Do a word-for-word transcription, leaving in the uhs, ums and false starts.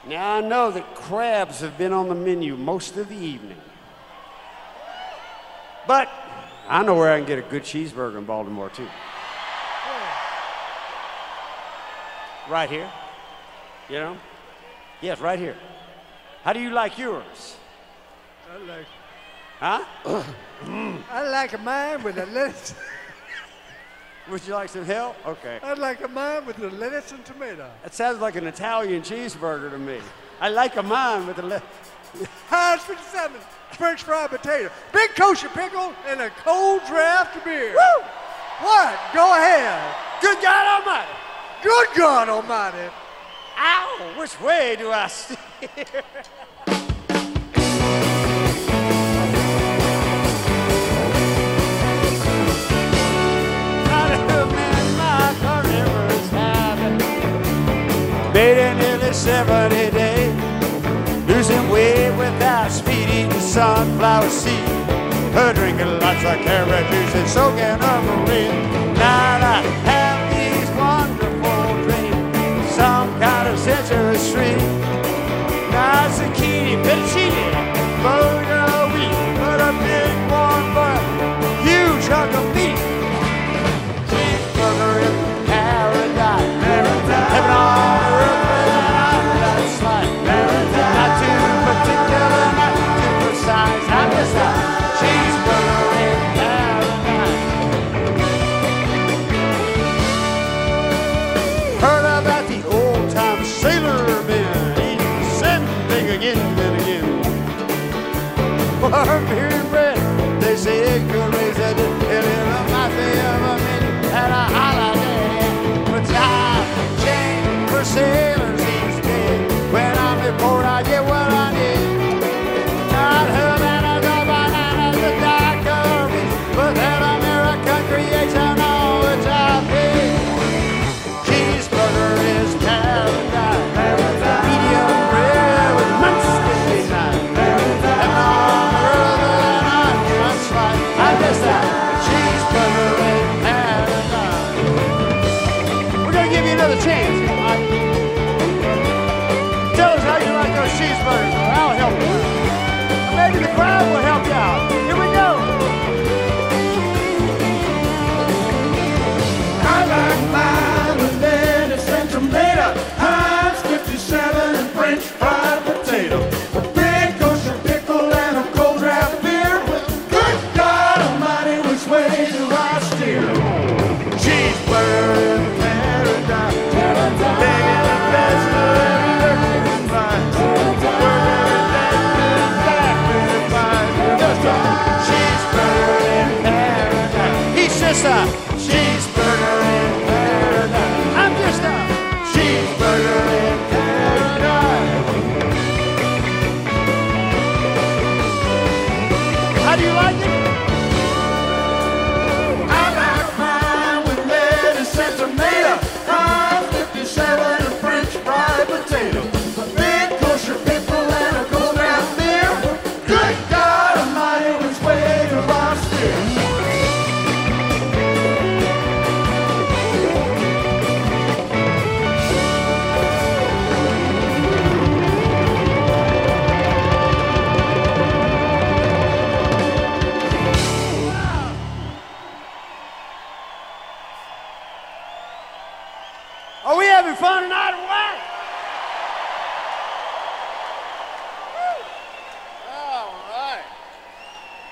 Now, I know that crabs have been on the menu most of the evening. But I know where I can get a good cheeseburger in Baltimore, too. Right here. You know? Yes, right here. How do you like yours? I like. Huh? I like a mine with a lettuce. Would you like some help? Okay. I'd like a mine with the lettuce and tomato. That sounds like an Italian cheeseburger to me. I like a mine with the lettuce. Heinz fifty-seven, French fried potato, big kosher pickle, and a cold draft beer. Woo! What? Go ahead. Good God Almighty! Good God Almighty! Ow! Which way do I steer? Made it nearly seventy days, losing weight without speed, eating sunflower seed, her drinking lots of carrot juice and soaking up the rain. Now I have these wonderful dreams, some kind of sensuous stream. Now zucchini, fettuccine, burger wheat, but a big warm bun, huge hunk of beef, cheeseburger in paradise, paradise, heaven on. Beer and bread, they say it could raise a little might be of a minute at a holiday. But time change for sailors these days. When I'm in port, I get what I need. Not Havana, the bananas, the dark colors, but that American creation all which I pay. Cheeseburger is paradise, paradise. Medium rare with monster design. Another chance. Tell us how you like those cheeseburgers, or I'll help you. Maybe the crowd will help you out. Here we go. I like mine with lettuce and tomato, Heinz fifty-seven and French fried potato.